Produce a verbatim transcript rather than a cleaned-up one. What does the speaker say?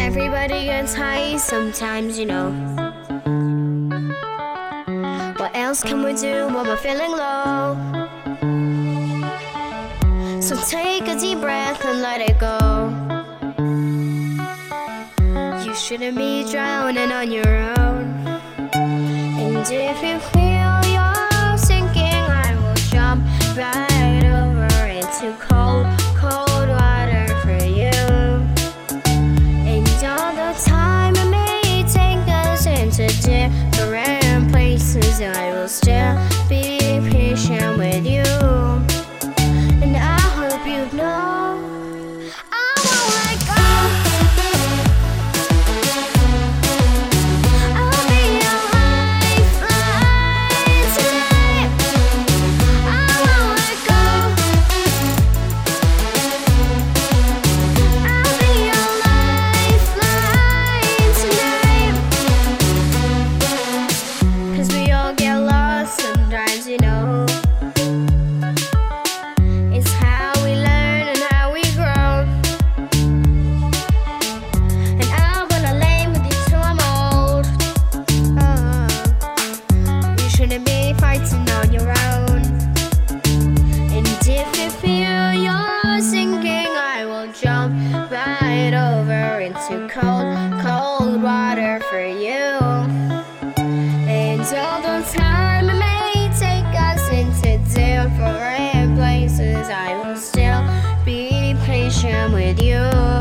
Everybody gets high sometimes, you know. What else can we do when we're feeling low? So take a deep breath and let it go. You shouldn't be drowning on your own. And if you feel you're sinking, I will jump right over into cold, cold water for you. And all the time it may take us into different places, I will still be patient with you. And I hope you know I won't let go. I'll be your lifeline tonight. I won't let go. I'll be your lifeline tonight. 'Cause we all get lost sometimes, you know. It's how we learn and how we grow. And I wanna lay with you till I'm old. Oh, you shouldn't be fighting on your own. And if you feel you're sinking, I will jump right over into cold, cold water for you. And although time may take us into different places, I will still be patient with you.